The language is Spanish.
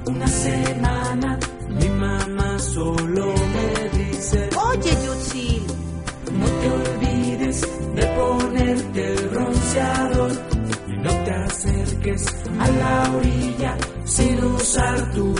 una semana mi mamá solo me dice: oye, Yutzi, no te olvides de ponerte el bronceador y no te acerques a la orilla sin usar tu